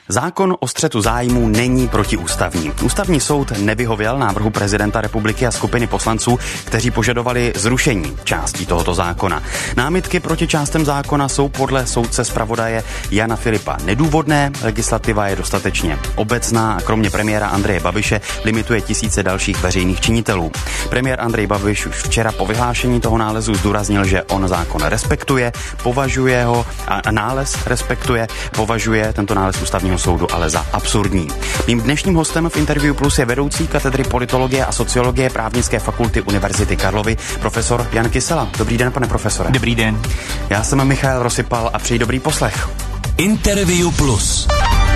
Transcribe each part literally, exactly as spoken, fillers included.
Zákon o střetu zájmů není protiústavní. Ústavní soud nevyhověl návrhu prezidenta republiky a skupiny poslanců, kteří požadovali zrušení částí tohoto zákona. Námitky proti částem zákona jsou podle soudce zpravodaje Jana Filipa nedůvodné, legislativa je dostatečně obecná a kromě premiéra Andreje Babiše limituje tisíce dalších veřejných činitelů. Premiér Andrej Babiš už včera po vyhlášení toho nálezu zdůraznil, že on zákon respektuje, považuje ho a nález respektuje, považuje tento nález ústavního soudu ale za absurdní. Mým dnešním hostem v Interview Plus je vedoucí katedry politologie a sociologie Právnické fakulty Univerzity Karlovy, profesor Jan Kysela. Dobrý den, pane profesore. Dobrý den. Já jsem Michael Rosypal a přeji dobrý poslech. Interview Plus.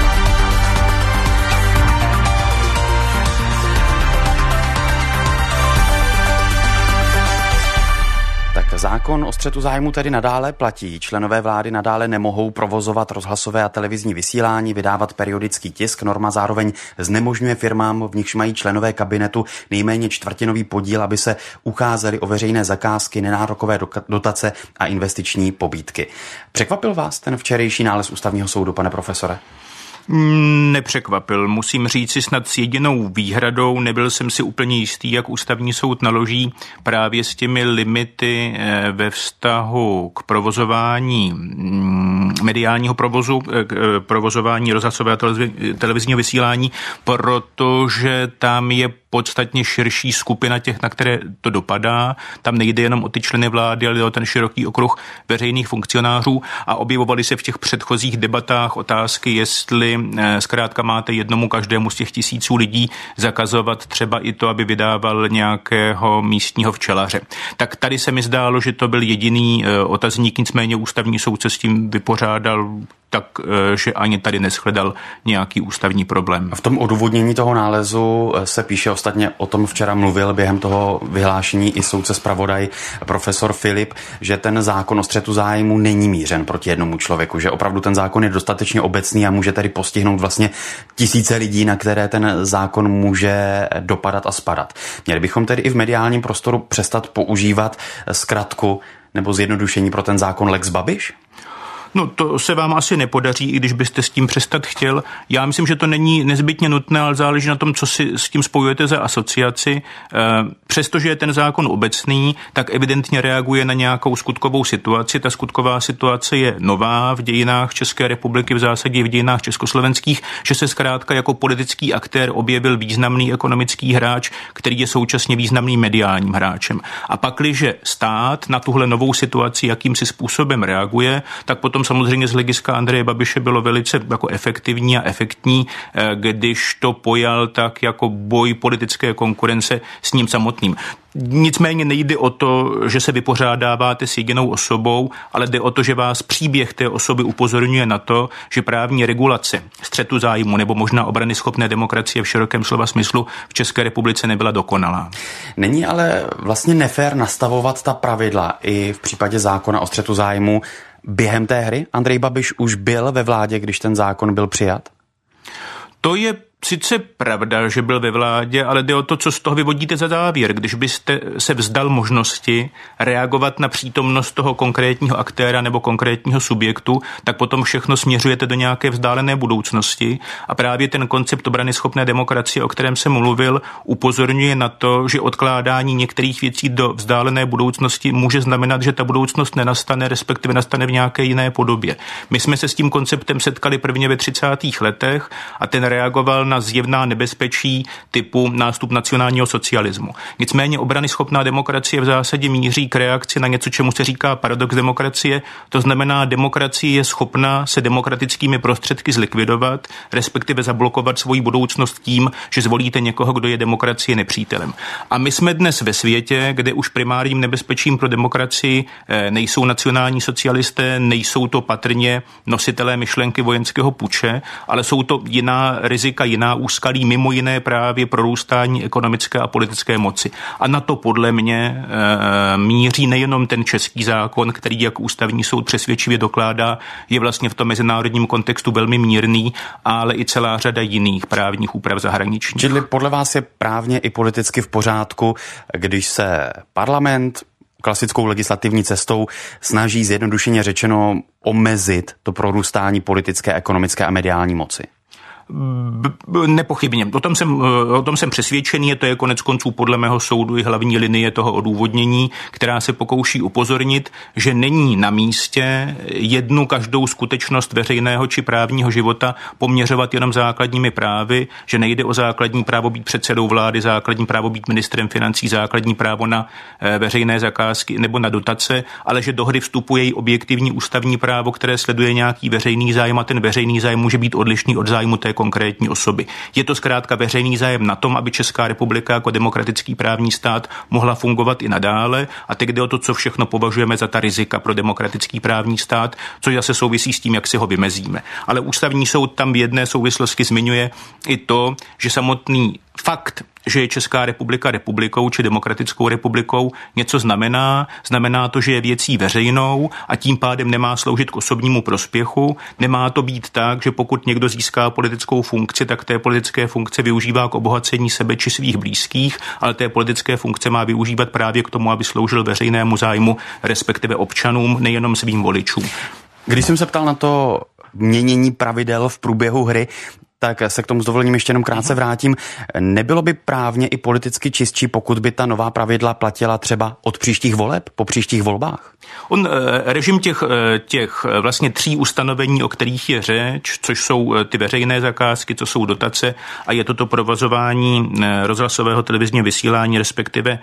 Zákon o střetu zájmu tedy nadále platí. Členové vlády nadále nemohou provozovat rozhlasové a televizní vysílání, vydávat periodický tisk. Norma zároveň znemožňuje firmám, v nichž mají členové kabinetu nejméně čtvrtinový podíl, aby se ucházeli o veřejné zakázky, nenárokové dotace a investiční pobídky. Překvapil vás ten včerejší nález ústavního soudu, pane profesore? Nepřekvapil. Musím říci snad s jedinou výhradou. Nebyl jsem si úplně jistý, jak ústavní soud naloží právě s těmi limity ve vztahu k provozování mediálního provozu, k provozování rozhlasového televizního vysílání, protože tam je podstatně širší skupina těch, na které to dopadá. Tam nejde jenom o ty členy vlády, ale o ten široký okruh veřejných funkcionářů a objevovaly se v těch předchozích debatách otázky, jestli zkrátka máte jednomu každému z těch tisíců lidí zakazovat třeba i to, aby vydával nějakého místního včelaře. Tak tady se mi zdálo, že to byl jediný otazník, nicméně ústavní soud se s tím vypořádal tak, že ani tady neshledal nějaký ústavní problém. V tom odůvodnění toho nálezu se píše, ostatně o tom včera mluvil během toho vyhlášení i soudce zpravodaj profesor Filip, že ten zákon o střetu zájmu není mířen proti jednomu člověku, že opravdu ten zákon je dostatečně obecný a může tedy postihnout vlastně tisíce lidí, na které ten zákon může dopadat a spadat. Měli bychom tedy i v mediálním prostoru přestat používat zkratku nebo zjednodušení pro ten zákon Lex Babiš? No to se vám asi nepodaří, i když byste s tím přestat chtěl. Já myslím, že to není nezbytně nutné, ale záleží na tom, co si s tím spojujete za asociaci. Přestože je ten zákon obecný, tak evidentně reaguje na nějakou skutkovou situaci. Ta skutková situace je nová v dějinách České republiky, v zásadě v dějinách československých, že se zkrátka jako politický aktér objevil významný ekonomický hráč, který je současně významným mediálním hráčem. A pakliže stát na tuhle novou situaci jakýmsi způsobem reaguje, tak potom samozřejmě z hlediska Andreje Babiše bylo velice jako efektivní a efektní, když to pojal tak jako boj politické konkurence s ním samotným. Nicméně nejde o to, že se vypořádáváte s jedinou osobou, ale jde o to, že vás příběh té osoby upozorňuje na to, že právní regulace střetu zájmu nebo možná obranyschopné demokracie v širokém slova smyslu v České republice nebyla dokonalá. Není ale vlastně nefér nastavovat ta pravidla i v případě zákona o střetu zájmu během té hry? Andrej Babiš už byl ve vládě, když ten zákon byl přijat? To je sice pravda, že byl ve vládě, ale jde o to, co z toho vyvodíte za závěr. Když byste se vzdal možnosti reagovat na přítomnost toho konkrétního aktéra nebo konkrétního subjektu, tak potom všechno směřujete do nějaké vzdálené budoucnosti a právě ten koncept obranyschopné demokracie, o kterém jsem mluvil, upozorňuje na to, že odkládání některých věcí do vzdálené budoucnosti může znamenat, že ta budoucnost nenastane, respektive nastane v nějaké jiné podobě. My jsme se s tím konceptem setkali prvně ve třicátých letech a ten reagoval na zjevná nebezpečí typu nástup nacionálního socialismu. Nicméně obranyschopná demokracie v zásadě míří k reakci na něco, čemu se říká paradox demokracie. To znamená, demokracie je schopna se demokratickými prostředky zlikvidovat, respektive zablokovat svoji budoucnost tím, že zvolíte někoho, kdo je demokracie nepřítelem. A my jsme dnes ve světě, kde už primárním nebezpečím pro demokracii nejsou nacionální socialisté, nejsou to patrně nositelé myšlenky vojenského puče, ale jsou to jiná rizika, jiná úskalí, mimo jiné právě prorůstání ekonomické a politické moci. A na to podle mě e, míří nejenom ten český zákon, který, jak ústavní soud přesvědčivě dokládá, je vlastně v tom mezinárodním kontextu velmi mírný, ale i celá řada jiných právních úprav zahraničních. Čili podle vás je právně i politicky v pořádku, když se parlament klasickou legislativní cestou snaží zjednodušeně řečeno omezit to prorůstání politické, ekonomické a mediální moci? Nepochybně. O tom jsem, o tom jsem přesvědčený, to je konec konců podle mého soudu i hlavní linie toho odůvodnění, která se pokouší upozornit, že není na místě jednu každou skutečnost veřejného či právního života poměřovat jenom základními právy, že nejde o základní právo být předsedou vlády, základní právo být ministrem financí, základní právo na veřejné zakázky nebo na dotace, ale že do hry vstupuje i objektivní ústavní právo, které sleduje nějaký veřejný zájem a ten veřejný zájem může být odlišný od zájmu té konkrétní osoby. Je to zkrátka veřejný zájem na tom, aby Česká republika jako demokratický právní stát mohla fungovat i nadále, a teď jde o to, co všechno považujeme za ta rizika pro demokratický právní stát, což zase souvisí s tím, jak si ho vymezíme. Ale ústavní soud tam v jedné souvislosti zmiňuje i to, že samotný fakt, že je Česká republika republikou či demokratickou republikou, něco znamená. Znamená to, že je věcí veřejnou a tím pádem nemá sloužit k osobnímu prospěchu. Nemá to být tak, že pokud někdo získá politickou funkci, tak té politické funkce využívá k obohacení sebe či svých blízkých, ale té politické funkce má využívat právě k tomu, aby sloužil veřejnému zájmu, respektive občanům, nejenom svým voličům. Když jsem se ptal na to měnění pravidel v průběhu hry, tak se k tomu s dovolením ještě jenom krátce vrátím. Nebylo by právně i politicky čistší, pokud by ta nová pravidla platila třeba od příštích voleb, po příštích volbách? On režim těch, těch vlastně tří ustanovení, o kterých je řeč, což jsou ty veřejné zakázky, co jsou dotace a je toto provozování rozhlasového televizního vysílání, respektive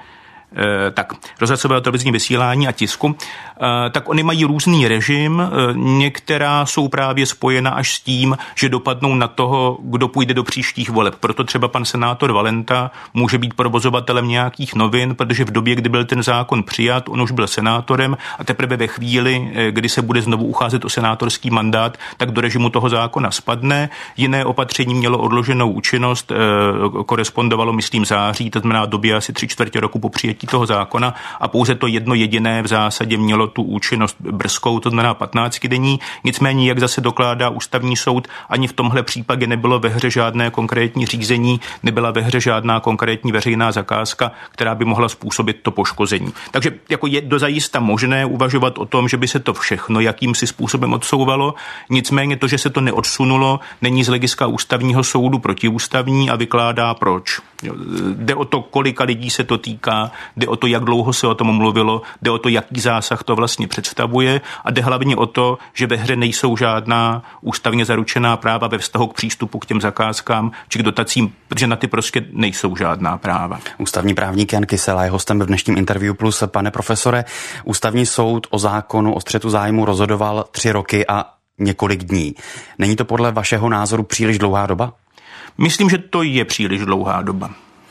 tak rozhlasového televizní vysílání a tisku, tak oni mají různý režim, některá jsou právě spojena až s tím, že dopadnou na toho, kdo půjde do příštích voleb. Proto třeba pan senátor Valenta může být provozovatelem nějakých novin, protože v době, kdy byl ten zákon přijat, on už byl senátorem a teprve ve chvíli, kdy se bude znovu ucházet o senátorský mandát, tak do režimu toho zákona spadne. Jiné opatření mělo odloženou účinnost, korespondovalo, myslím, září, to znamená době asi tři čtvrtě roku po přijetí toho zákona a pouze to jedno jediné v zásadě mělo tu účinnost brzkou, to znamená patnáct denní. Nicméně, jak zase dokládá ústavní soud, ani v tomhle případě nebylo ve hře žádné konkrétní řízení, nebyla ve hře žádná konkrétní veřejná zakázka, která by mohla způsobit to poškození. Takže jako je dozajista možné uvažovat o tom, že by se to všechno jakýmsi způsobem odsouvalo, nicméně to, že se to neodsunulo, není z hlediska ústavního soudu protiústavní a vykládá proč. Jde o to, kolika lidí se to týká, jde o to, jak dlouho se o tom mluvilo, jde o to, jaký zásah to vlastně představuje a jde hlavně o to, že ve hře nejsou žádná ústavně zaručená práva ve vztahu k přístupu k těm zakázkám či k dotacím, protože na ty prostě nejsou žádná práva. Ústavní právník Jan Kysela je hostem v dnešním Interview Plus. Pane profesore, ústavní soud o zákonu o střetu zájmu rozhodoval tři roky a několik dní. Není to podle vašeho názoru příliš dlouhá doba? Myslím, že to je příliš dlouhá doba.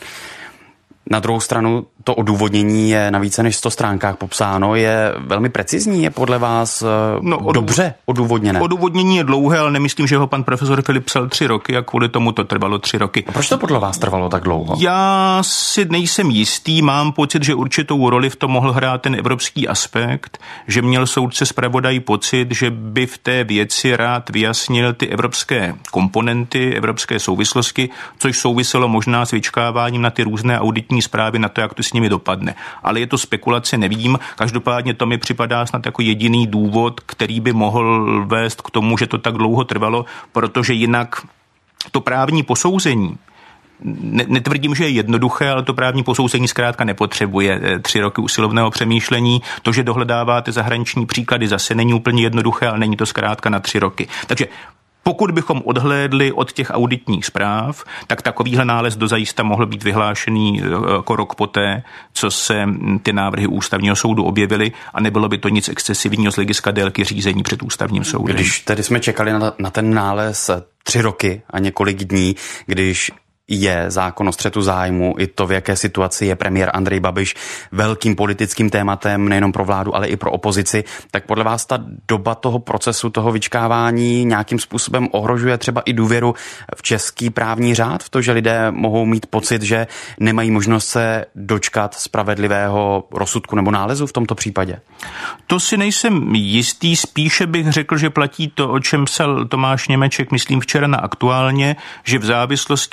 Na druhou stranu to odůvodnění je na více než sto stránkách popsáno, je velmi precizní, je podle vás no, odůvod... dobře odůvodněné? Odůvodnění je dlouhé, ale nemyslím, že ho pan profesor Filip psal tři roky a kvůli tomu to trvalo tři roky. A proč to podle vás trvalo tak dlouho? Já si nejsem jistý, mám pocit, že určitou roli v tom mohl hrát ten evropský aspekt, že měl soudce zpravodaj pocit, že by v té věci rád vyjasnil ty evropské komponenty, evropské souvislosti, což souviselo možná s vyčkáváním na ty různé auditní zprávy, na to, jak to s nimi dopadne. Ale je to spekulace, nevím. Každopádně to mi připadá snad jako jediný důvod, který by mohl vést k tomu, že to tak dlouho trvalo, protože jinak to právní posouzení, netvrdím, že je jednoduché, ale to právní posouzení zkrátka nepotřebuje tři roky usilovného přemýšlení. To, že dohledáváte zahraniční příklady, zase není úplně jednoduché, ale není to zkrátka na tři roky. Takže pokud bychom odhlédli od těch auditních zpráv, tak takovýhle nález dozajista mohl být vyhlášený jako rok poté, co se ty návrhy ústavního soudu objevily a nebylo by to nic excesivního z hlediska délky řízení před ústavním soudem. Když tedy jsme čekali na, na ten nález tři roky a několik dní, když je zákon o střetu zájmu, i to, v jaké situaci je premiér Andrej Babiš velkým politickým tématem nejenom pro vládu, ale i pro opozici, tak podle vás ta doba toho procesu, toho vyčkávání nějakým způsobem ohrožuje třeba i důvěru v český právní řád, v to, že lidé mohou mít pocit, že nemají možnost se dočkat spravedlivého rozsudku nebo nálezu v tomto případě? To si nejsem jistý, spíše bych řekl, že platí to, o čem psal Tomáš Němeček, myslím včera na Aktuálně, že v závislosti na tom,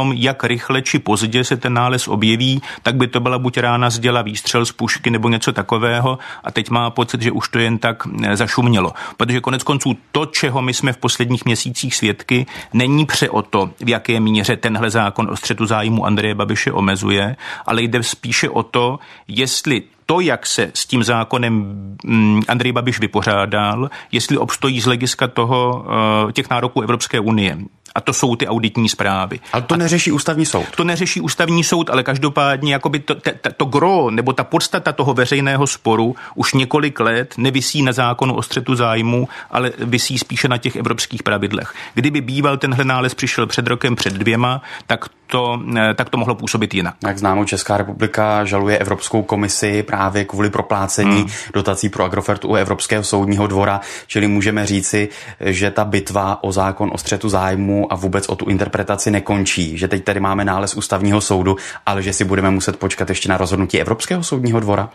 tom, jak rychle či pozdě se ten nález objeví, tak by to byla buď rána z děla, výstřel z pušky nebo něco takového a teď má pocit, že už to jen tak zašumělo. Protože konec konců to, čeho my jsme v posledních měsících svědky, není pře o to, v jaké míře tenhle zákon o střetu zájmu Andreje Babiše omezuje, ale jde spíše o to, jestli to, jak se s tím zákonem Andrej Babiš vypořádal, jestli obstojí z hlediska toho těch nároků Evropské unie. A to jsou ty auditní zprávy. Ale to neřeší ústavní soud. To neřeší ústavní soud, ale každopádně jakoby to, to, to gro nebo ta podstata toho veřejného sporu už několik let nevisí na zákonu o střetu zájmu, ale visí spíše na těch evropských pravidlech. Kdyby býval tenhle nález přišel před rokem, před dvěma, tak to, tak to mohlo působit jinak. Jak známo, Česká republika žaluje Evropskou komisi právě kvůli proplácení hmm. dotací pro Agrofert u Evropského soudního dvora, čili můžeme říci, že ta bitva o zákon o střetu zájmu a vůbec o tu interpretaci nekončí, že teď tady máme nález ústavního soudu, ale že si budeme muset počkat ještě na rozhodnutí Evropského soudního dvora?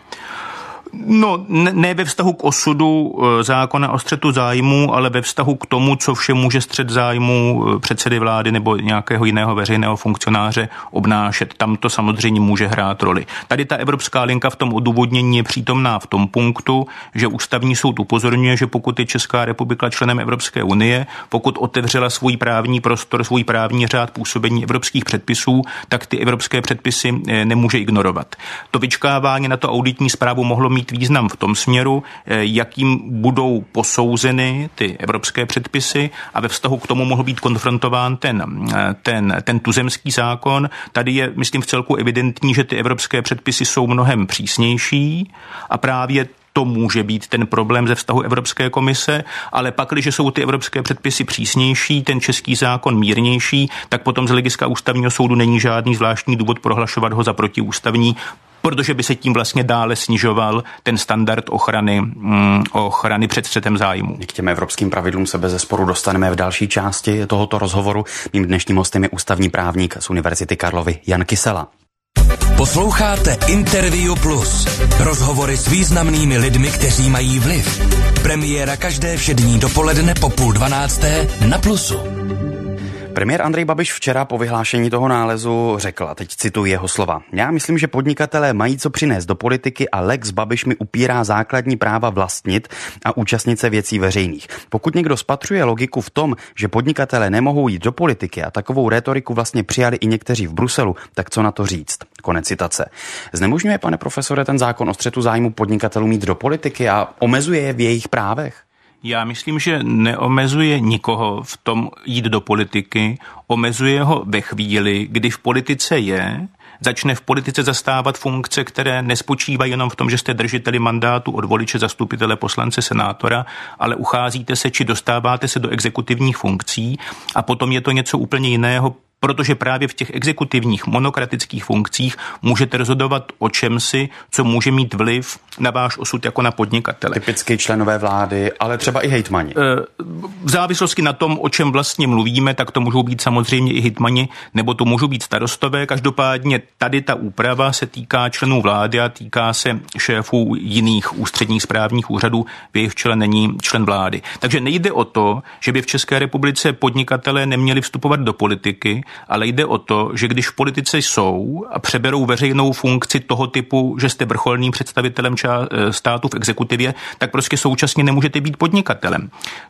No, ne, ne ve vztahu k osudu zákona o střetu zájmu, ale ve vztahu k tomu, co vše může střet zájmu předsedy vlády nebo nějakého jiného veřejného funkcionáře obnášet. Tam to samozřejmě může hrát roli. Tady ta evropská linka v tom odůvodnění je přítomná v tom punktu, že ústavní soud upozorňuje, že pokud je Česká republika členem Evropské unie, pokud otevřela svůj právní prostor, svůj právní řád působení evropských předpisů, tak ty evropské předpisy nemůže ignorovat. To vyčkávání na to auditní zprávu mohlo mít význam v tom směru, jakým budou posouzeny ty evropské předpisy a ve vztahu k tomu mohl být konfrontován ten, ten, ten tuzemský zákon. Tady je, myslím, v celku evidentní, že ty evropské předpisy jsou mnohem přísnější a právě to může být ten problém ze vztahu Evropské komise, ale pak, když jsou ty evropské předpisy přísnější, ten český zákon mírnější, tak potom z hlediska ústavního soudu není žádný zvláštní důvod prohlašovat ho za protiústavní, protože by se tím vlastně dále snižoval ten standard ochrany, mm, ochrany před střetem zájmu. K těm evropským pravidlům se bezesporu dostaneme v další části tohoto rozhovoru. Mým dnešním hostem je ústavní právník z Univerzity Karlovy Jan Kysela. Posloucháte Interview Plus. Rozhovory s významnými lidmi, kteří mají vliv. Premiéra každé všední dopoledne po půl dvanácté na Plusu. Premiér Andrej Babiš včera po vyhlášení toho nálezu řekl, a teď cituji jeho slova: Já myslím, že podnikatelé mají co přinést do politiky a lex Babiš mi upírá základní práva vlastnit a účastnit se věcí veřejných. Pokud někdo spatřuje logiku v tom, že podnikatelé nemohou jít do politiky a takovou rétoriku vlastně přijali i někteří v Bruselu, tak co na to říct? Konec citace. Znemožňuje, pane profesore, ten zákon o střetu zájmu podnikatelů mít do politiky a omezuje je v jejich právech? Já myslím, že neomezuje nikoho v tom jít do politiky, omezuje ho ve chvíli, kdy v politice je, začne v politice zastávat funkce, které nespočívají jenom v tom, že jste držiteli mandátu od voliče, zastupitele, poslance, senátora, ale ucházíte se či dostáváte se do exekutivních funkcí a potom je to něco úplně jiného, protože právě v těch exekutivních monokratických funkcích můžete rozhodovat o čemsi, co může mít vliv na váš osud jako na podnikatele. Typicky členové vlády, ale třeba i hejtmani. V závislosti na tom, o čem vlastně mluvíme, tak to můžou být samozřejmě i hejtmani, nebo to můžou být starostové. Každopádně tady ta úprava se týká členů vlády a týká se šéfů jiných ústředních správních úřadů, v jejich čele není člen vlády. Takže nejde o to, že by v České republice podnikatelé neměli vstupovat do politiky, ale jde o to, že když v politice jsou a přeberou veřejnou funkci toho typu, že jste vrcholným představitelem státu v exekutivě, tak prostě současně nemůžete být podnikatelem.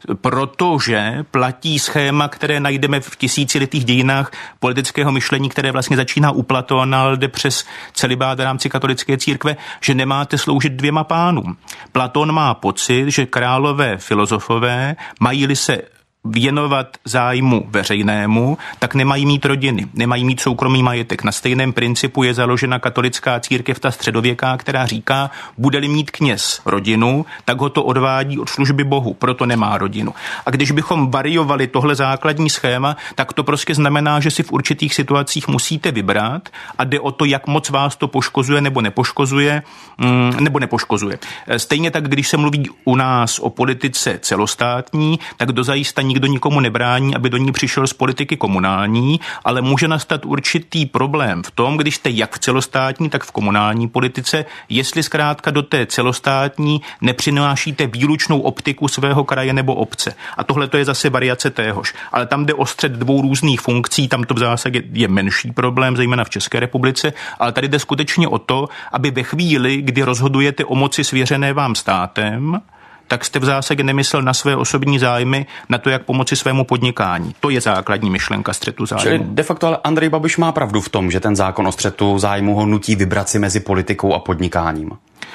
Protože platí schéma, které najdeme v tisíciletých dějinách politického myšlení, které vlastně začíná u Platóna, ale jde přes celibát v rámci katolické církve, že nemáte sloužit dvěma pánům. Platón má pocit, že králové filozofové, mají-li se věnovat zájmu veřejnému, tak nemají mít rodiny, nemají mít soukromý majetek. Na stejném principu je založena katolická církev, ta středověká, která říká, bude-li mít kněz rodinu, tak ho to odvádí od služby Bohu, proto nemá rodinu. A když bychom variovali tohle základní schéma, tak to prostě znamená, že si v určitých situacích musíte vybrat a jde o to, jak moc vás to poškozuje nebo nepoškozuje, nebo nepoškozuje. Stejně tak, když se mluví u nás o politice celostátní, tak dozajista nikdo nikomu nebrání, aby do ní přišel z politiky komunální, ale může nastat určitý problém v tom, když jste jak v celostátní, tak v komunální politice, jestli zkrátka do té celostátní nepřinášíte výlučnou optiku svého kraje nebo obce. A tohle to je zase variace téhož. Ale tam jde o střed dvou různých funkcí, tam to v zásadě je menší problém, zejména v České republice, ale tady jde skutečně o to, aby ve chvíli, kdy rozhodujete o moci svěřené vám státem, tak jste v zásadě nemyslel na své osobní zájmy, na to, jak pomoci svému podnikání. To je základní myšlenka střetu zájmu. Čili de facto ale Andrej Babiš má pravdu v tom, že ten zákon o střetu zájmu ho nutí vybrat si mezi politikou a podnikáním.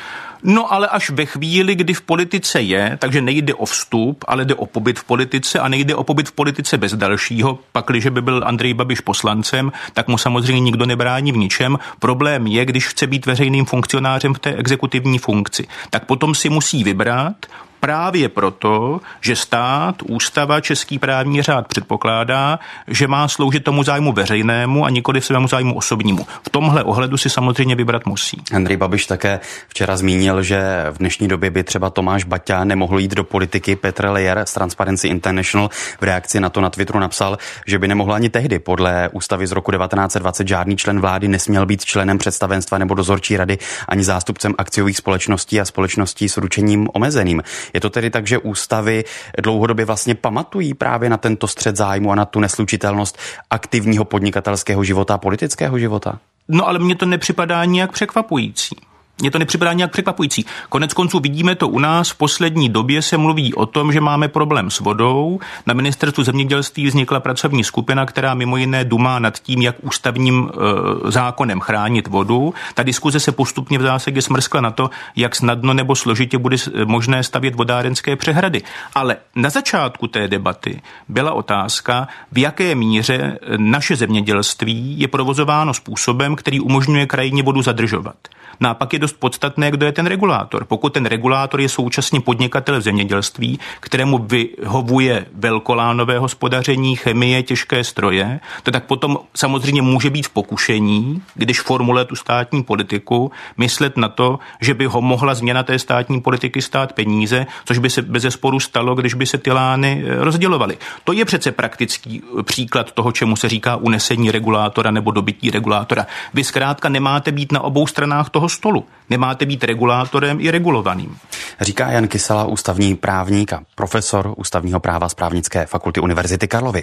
No ale až ve chvíli, kdy v politice je, takže nejde o vstup, ale jde o pobyt v politice a nejde o pobyt v politice bez dalšího. Pakliže by byl Andrej Babiš poslancem, tak mu samozřejmě nikdo nebrání v ničem. Problém je, když chce být veřejným funkcionářem v té exekutivní funkci. Tak potom si musí vybrat, právě proto, že stát, ústava, český právní řád předpokládá, že má sloužit tomu zájmu veřejnému a nikoli svému zájmu osobnímu. V tomhle ohledu si samozřejmě vybrat musí. Andrej Babiš také včera zmínil, že v dnešní době by třeba Tomáš Baťa nemohl jít do politiky. Petr Lejer z Transparency International v reakci na to na Twitteru napsal, že by nemohl ani tehdy. Podle ústavy z roku devatenáct set dvacet žádný člen vlády nesměl být členem představenstva nebo dozorčí rady ani zástupcem akciových společností a společností s ručením omezeným. Je to tedy tak, že ústavy dlouhodobě vlastně pamatují právě na tento střet zájmu a na tu neslučitelnost aktivního podnikatelského života a politického života? No ale mně to nepřipadá nijak překvapující. Mně to nepřipadá nějak překvapující. Konec konců vidíme to u nás. V poslední době se mluví o tom, že máme problém s vodou. Na ministerstvu zemědělství vznikla pracovní skupina, která mimo jiné dumá nad tím, jak ústavním e, zákonem chránit vodu. Ta diskuze se postupně v zásadě smrskla na to, jak snadno nebo složitě bude možné stavět vodárenské přehrady. Ale na začátku té debaty byla otázka, v jaké míře naše zemědělství je provozováno způsobem, který umožňuje krajině vodu zadržovat. No a pak je dost podstatné, kdo je ten regulátor. Pokud ten regulátor je současně podnikatel v zemědělství, kterému vyhovuje velkolánové hospodaření, chemie, těžké stroje, to tak potom samozřejmě může být v pokušení, když formuluje tu státní politiku, myslet na to, že by ho mohla změna té státní politiky stát peníze, což by se bezesporu stalo, když by se ty lány rozdělovaly. To je přece praktický příklad toho, čemu se říká unesení regulátora nebo dobytí regulátora. Vy zkrátka nemáte být na obou stranách toho stolu. Nemáte být regulátorem i regulovaným. Říká Jan Kysela, ústavní právník a profesor ústavního práva z Právnické fakulty Univerzity Karlovy.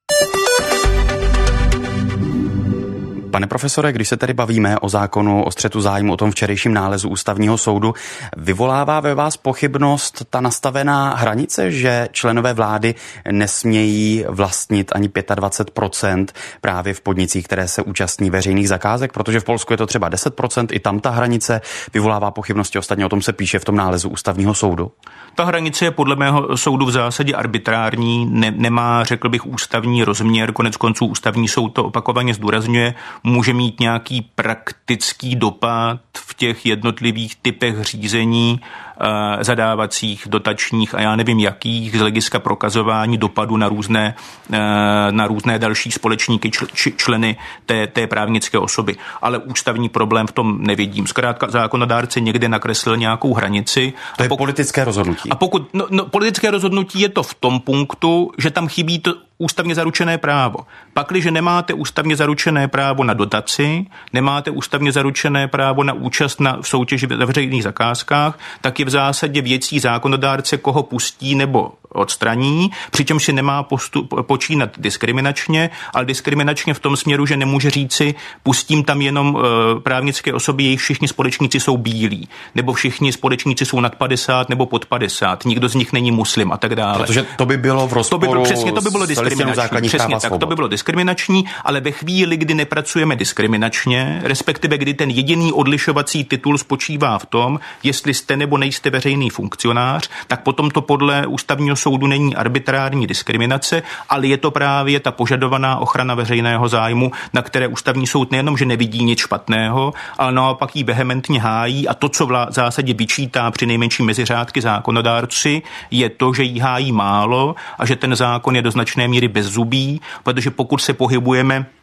Pane profesore, když se tady bavíme o zákonu o střetu zájmu, o tom včerejším nálezu ústavního soudu, vyvolává ve vás pochybnost ta nastavená hranice, že členové vlády nesmějí vlastnit ani dvacet pět procent právě v podnicích, které se účastní veřejných zakázek, protože v Polsku je to třeba deset procent, i tam ta hranice vyvolává pochybnosti, ostatně o tom se píše v tom nálezu ústavního soudu. Ta hranice je podle mého soudu v zásadě arbitrární, ne, nemá, řekl bych, ústavní rozměr, konec konců ústavní soud to opakovaně zdůrazňuje, může mít nějaký praktický dopad v těch jednotlivých typech řízení, zadávacích, dotačních a já nevím jakých, z hlediska prokazování dopadu na různé, na různé další společníky, členy té, té právnické osoby. Ale ústavní problém v tom nevidím. Zkrátka zákonodárce někde nakreslil nějakou hranici. To je pokud, politické rozhodnutí. A pokud, no, no, politické rozhodnutí je to v tom punktu, že tam chybí to ústavně zaručené právo. Pakliže nemáte ústavně zaručené právo na dotaci, nemáte ústavně zaručené právo na účast na v soutěži ve veřejných zakázkách, tak je v zásadě věcí zákonodárce, koho pustí nebo odstraní, přičemž si nemá postup, počínat diskriminačně, ale diskriminačně v tom směru, že nemůže říci, pustím tam jenom e, právnické osoby, jejich všichni společníci jsou bílí, nebo všichni společníci jsou nad padesát nebo pod padesát, nikdo z nich není muslim a tak dále. Protože to by bylo v rozporu to by, přesně, to by bylo diskriminační. Přesně tak, to by bylo diskriminační, ale ve chvíli, kdy nepracujeme diskriminačně, respektive kdy ten jediný odlišovací titul spočívá v tom, jestli jste nebo nejste veřejný funkcionář, tak potom to podle ústavního soudu není arbitrární diskriminace, ale je to právě ta požadovaná ochrana veřejného zájmu, na které ústavní soud nejenom, že nevidí nic špatného, ale naopak jí vehementně hájí a to, co v zásadě vyčítá při nejmenší mezi řádky zákonodárci, je to, že jí hájí málo a že ten zákon je do značné míry bezzubý, protože pokud se pohybujeme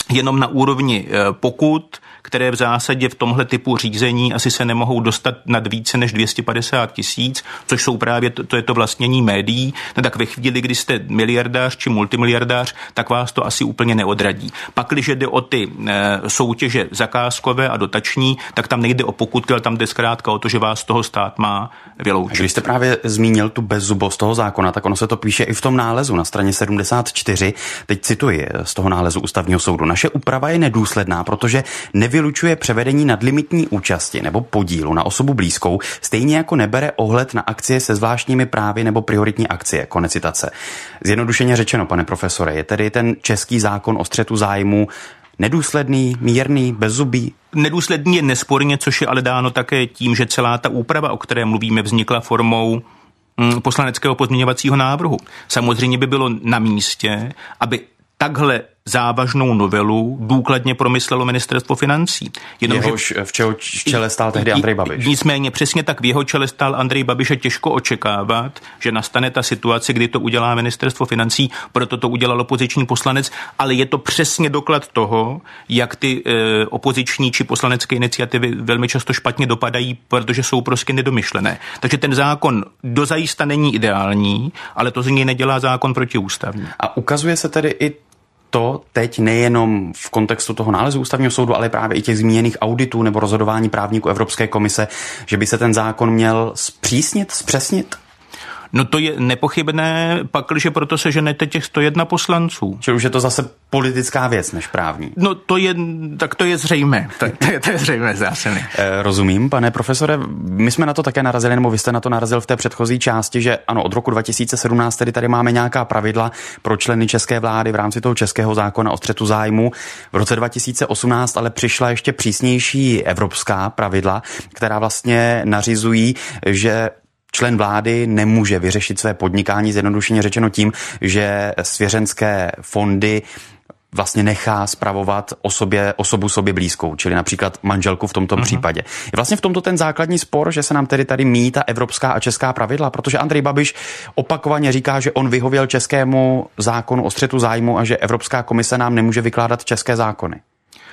jenom na úrovni pokut, které v zásadě v tomhle typu řízení asi se nemohou dostat nad více než dvě stě padesát tisíc, což jsou právě, to, to je to vlastnění médií, no tak ve chvíli, kdy jste miliardář či multimiliardář, tak vás to asi úplně neodradí. Pak, když jde o ty e, soutěže zakázkové a dotační, tak tam nejde o pokutky, ale tam jde zkrátka o to, že vás toho stát má vyloučit. Když jste právě zmínil tu bezzubost toho zákona, tak ono se to píše i v tom nálezu na straně sedmdesát čtyři. Teď cituji z toho nálezu Ústavního soudu. Naše úprava je nedůsledná, protože nevylučuje převedení nadlimitní účasti nebo podílu na osobu blízkou, stejně jako nebere ohled na akcie se zvláštními právy nebo prioritní akcie. Konec citace. Zjednodušeně řečeno, pane profesore, je tedy ten český zákon o střetu zájmů nedůsledný, mírný, bezzubý? Nedůsledný je nesporně, což je ale dáno také tím, že celá ta úprava, o které mluvíme, vznikla formou mm, poslaneckého pozměňovacího návrhu. Samozřejmě by bylo na místě, aby takhle závažnou novelu důkladně promyslelo ministerstvo financí. Jenomže Jehož v čeho čele stál tehdy Andrej Babiš. Nicméně přesně tak v jeho čele stál Andrej Babiš a těžko očekávat, že nastane ta situace, kdy to udělá ministerstvo financí, proto to udělal opoziční poslanec, ale je to přesně doklad toho, jak ty e, opoziční či poslanecké iniciativy velmi často špatně dopadají, protože jsou prostě nedomyšlené. Takže ten zákon dozajista není ideální, ale to z něj nedělá zákon protiústavní. A ukazuje se tedy i to teď nejenom v kontextu toho nálezu Ústavního soudu, ale právě i těch zmíněných auditů nebo rozhodování právníků Evropské komise, že by se ten zákon měl zpřísnit, zpřesnit? No to je nepochybné, pakliže proto se ženete těch sto jedna poslanců. Čili už je to zase politická věc než právní. No to je, tak to je zřejmé. To, to, je, to je zřejmé zásady. E, rozumím, pane profesore. My jsme na to také narazili, nebo vy jste na to narazil v té předchozí části, že ano, od roku dva tisíce sedmnáct tedy tady máme nějaká pravidla pro členy české vlády v rámci toho českého zákona o střetu zájmů. V roce dva tisíce osmnáct ale přišla ještě přísnější evropská pravidla, která vlastně nařizují, že člen vlády nemůže vyřešit své podnikání, zjednodušeně řečeno tím, že svěřenské fondy vlastně nechá spravovat osobě, osobu sobě blízkou, čili například manželku v tomto uh-huh. případě. Je vlastně v tomto ten základní spor, že se nám tedy tady míjí ta evropská a česká pravidla, protože Andrej Babiš opakovaně říká, že on vyhověl českému zákonu o střetu zájmu a že Evropská komise nám nemůže vykládat české zákony.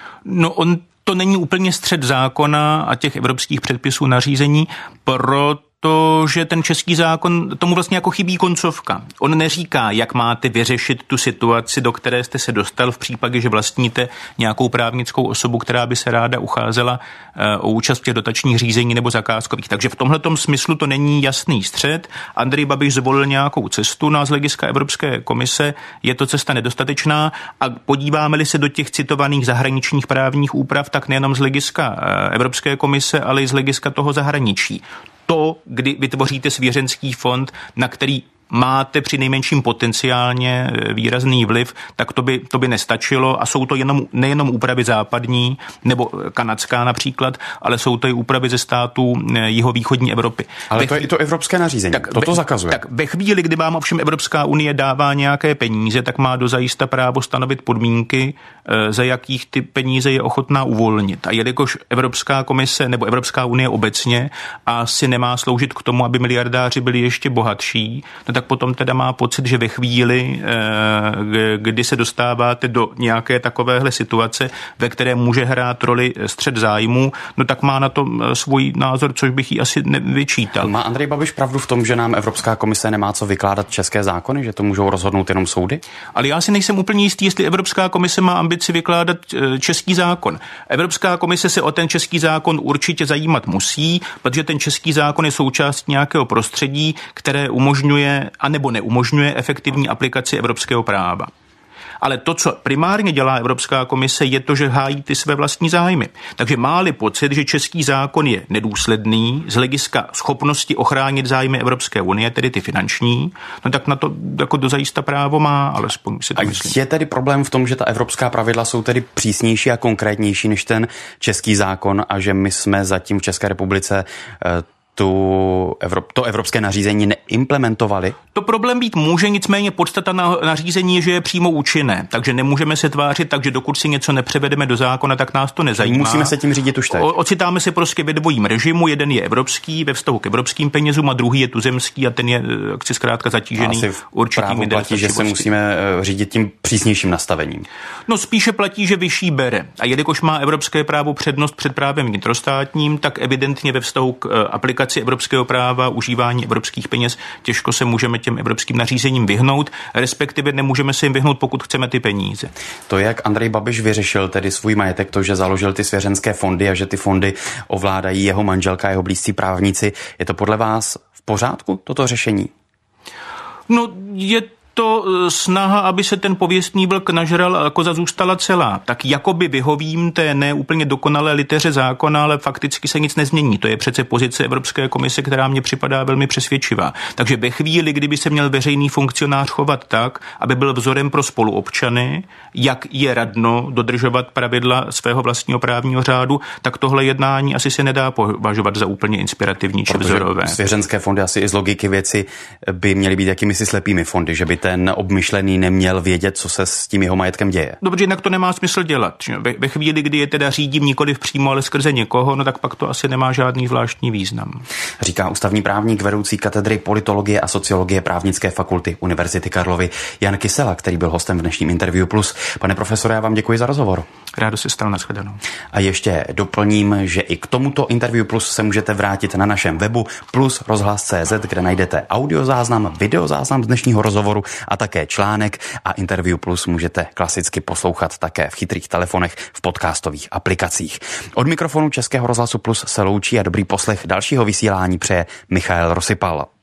No on to není úplně střet zákona a těch evropských předpisů nařízení, proto to, že ten český zákon, tomu vlastně jako chybí koncovka. On neříká, jak máte vyřešit tu situaci, do které jste se dostal v případě, že vlastníte nějakou právnickou osobu, která by se ráda ucházela o účast v těch dotačních řízení nebo zakázkových. Takže v tomhletom smyslu to není jasný střet. Andrej Babiš zvolil nějakou cestu, no a z hlediska Evropské komise je to cesta nedostatečná a podíváme-li se do těch citovaných zahraničních právních úprav, tak nejenom z hlediska Evropské komise, ale i z hlediska toho zahraničí. To, kdy vytvoříte svěřenský fond, na který máte při nejmenším potenciálně výrazný vliv, tak to by, to by nestačilo a jsou to jenom, nejenom úpravy západní nebo kanadská například, ale jsou to i úpravy ze států jihovýchodní Evropy. Ale ve to je i to evropské nařízení, tak, toto zakazuje. Tak ve chvíli, kdy vám ovšem Evropská unie dává nějaké peníze, tak má dozajista právo stanovit podmínky, za jakých ty peníze je ochotná uvolnit. A jelikož Evropská komise nebo Evropská unie obecně asi nemá sloužit k tomu, aby miliardáři byli ještě bohatší, no tak potom teda má pocit, že ve chvíli, kdy se dostáváte do nějaké takovéhle situace, ve které může hrát roli střet zájmů, no tak má na to svůj názor, což bych jí asi nevyčítal. Má Andrej Babiš pravdu v tom, že nám Evropská komise nemá co vykládat české zákony, že to můžou rozhodnout jenom soudy? Ale já si nejsem úplně jistý, jestli Evropská komise má ambici vykládat český zákon. Evropská komise se o ten český zákon určitě zajímat musí, protože ten český zákon je součást nějakého prostředí, které umožňuje anebo neumožňuje efektivní aplikaci evropského práva. Ale to, co primárně dělá Evropská komise, je to, že hájí ty své vlastní zájmy. Takže má-li pocit, že český zákon je nedůsledný z hlediska schopnosti ochránit zájmy Evropské unie, tedy ty finanční, no tak na to jako dozajista právo má, alespoň si to myslím. Je tedy problém v tom, že ta evropská pravidla jsou tedy přísnější a konkrétnější než ten český zákon a že my jsme zatím v České republice tu Evrop, to evropské nařízení neimplementovali? To problém být může, nicméně podstata na, nařízení je, že je přímo účinné, takže nemůžeme se tvářit tak, že dokud si něco nepřevedeme do zákona, tak nás to nezajímá. Musíme se tím řídit už teď. O, ocitáme se prostě ve dvojím režimu, jeden je evropský ve vztahu k evropským penězům a druhý je tuzemský a ten je chci zkrátka zatížený určitými platí, že se musíme řídit tím přísnějším nastavením. No spíše platí, že vyšší bere. A jelikož má evropské právo přednost před právem vnitrostátním, tak evidentně ve vztahu k aplikaci evropského práva, užívání evropských peněz, těžko se můžeme těm evropským nařízením vyhnout, respektive nemůžeme se jim vyhnout, pokud chceme ty peníze. To, jak Andrej Babiš vyřešil tedy svůj majetek, to, že založil ty svěřenské fondy a že ty fondy ovládají jeho manželka, jeho blízcí právníci, je to podle vás v pořádku, toto řešení? No, je to snaha, aby se ten pověstný vlk nažral a koza zůstala celá. Tak jakoby vyhovím té neúplně dokonalé liteře zákona, ale fakticky se nic nezmění. To je přece pozice Evropské komise, která mně připadá velmi přesvědčivá. Takže ve chvíli, kdyby se měl veřejný funkcionář chovat tak, aby byl vzorem pro spoluobčany, jak je radno dodržovat pravidla svého vlastního právního řádu, tak tohle jednání asi se nedá považovat za úplně inspirativní či vzorové. Svěřenské fondy asi i z logiky věci by měly být jakýmisi slepými fondy, že by ten obmyšlený neměl vědět, co se s tím jeho majetkem děje. Dobře, jinak to nemá smysl dělat. Ve, ve chvíli, kdy je teda řídím nikoliv přímo, ale skrze někoho, no tak pak to asi nemá žádný zvláštní význam. Říká ústavní právník, vedoucí katedry politologie a sociologie Právnické fakulty Univerzity Karlovy Jan Kysela, který byl hostem v dnešním Interview Plus. Pane profesore, já vám děkuji za rozhovor. Rádo se stal, nashledanou. A ještě doplním, že i k tomuto Interview Plus se můžete vrátit na našem webu plus rozhlas tečka cé zet, kde najdete audiozáznam, videozáznam z dnešního rozhovoru a také článek, a Interview Plus můžete klasicky poslouchat také v chytrých telefonech v podcastových aplikacích. Od mikrofonu Českého rozhlasu Plus se loučí a dobrý poslech dalšího vysílání přeje Michael Rosypal.